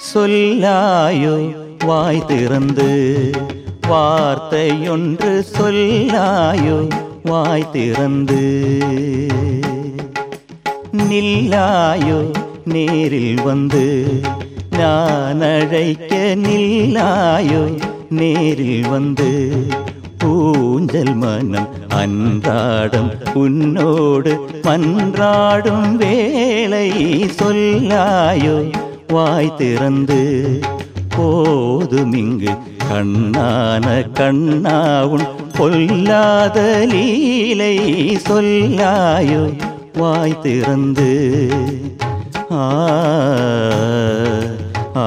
சொல்லாயோ வாய் திறந்து, வார்த்தையொன்று சொல்லாயோ வாய் திறந்து. நில்லாயோ நேரில் வந்து, நான் அழைக்க நில்லாயோ நேரில் வந்து. ஊஞ்சல் மனம் அன்றாடம் உன்னோடு மன்றாடும் வேளை, சொல்லாயோ வாய் திறந்து. போதுமிங்கு கண்ணான கண்ணாவுன் பொல்லாத லீலை, சொல்லாயோ வாய் திறந்து. ஆ ஆ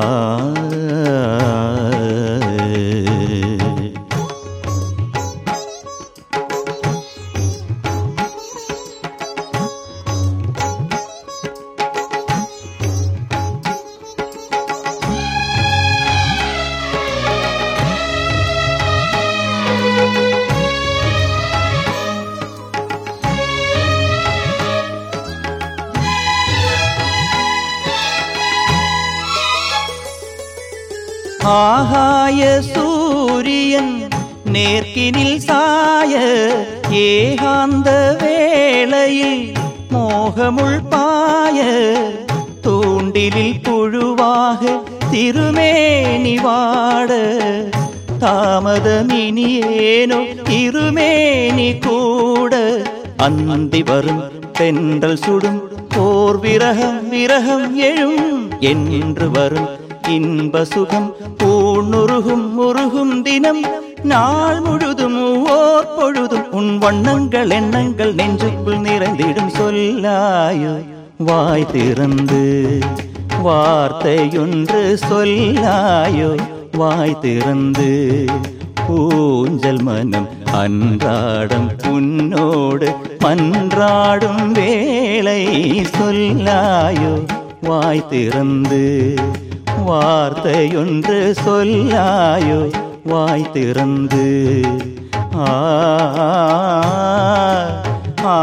ஆகாய சூரியன் நேர்கினில் சாய, ஏகாந்த வேளையில் மோகமுள் பாய. தூண்டிலில் புழுவாக திருமேனி வாட, தாமதமினியேனோ இருமேனி கூட. அந்தி வரும் தென்றல் சுடும் போர் விரகம் விரகம் எழும், என்று வரும் இன்ப சுகம் பூணுருகும் உருகும் தினம். நாள் முழுதும் ஓர் பொழுதும் உன் வண்ணங்கள் எண்ணங்கள் நெஞ்சுக்குள் நிறைந்திடும், சொல்லாயோ வாய் திறந்து. வார்த்தையொன்று சொல்லாயோ வாய் திறந்து. ஊஞ்சல் மனம் அன்றாடம் உன்னோடு மன்றாடும் வேளை, சொல்லாயோ வாய் திறந்து. வார்த்தையொன்று சொல்லாயோ வாய் திறந்து. ஆ ஆ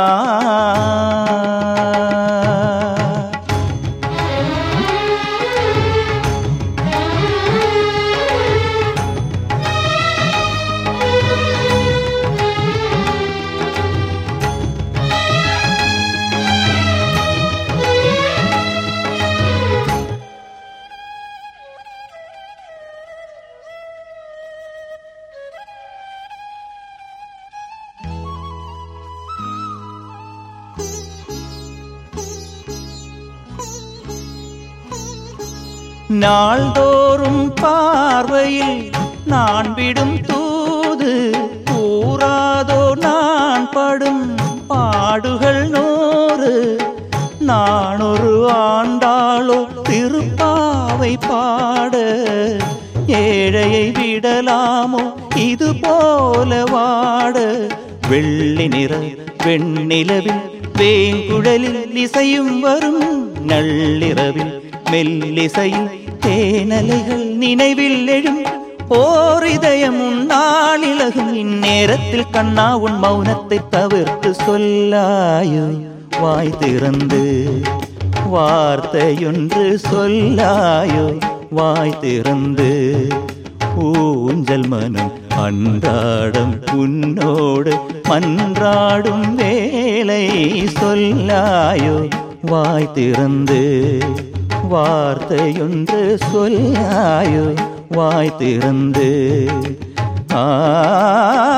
நாள்தோறும் பார்வையில் நான் விடும் தூது, கூறாதோ நான் படும் பாடுகள் 100. நான் ஒரு ஆண்டாளோ திருப்பாவை பாட, ஏழையை விடலாமோ இது போல வாட. வெள்ளி நிற வெண்ணிலவில் வேங்குழலில் இசையும் வரும், நள்ளிரவில் மெல்லிசையில் தேனலைகள் நினைவில் எழும். ஓர் இதயம் உன்னால் இலகும், இந்நேரத்தில் கண்ணா உன் மௌனத்தை தவிர்த்து, சொல்லாயோ வாய் திறந்து. வார்த்தையொன்று சொல்லாயோ வாய் திறந்து. ஊஞ்சல் மனம் அன்றாடம் உன்னோடு மன்றாடும் வேளை, சொல்லாயோ வாய் திறந்து. வார்த்தையொன்று சொல்லாயோ வாய் திறந்து. ஆ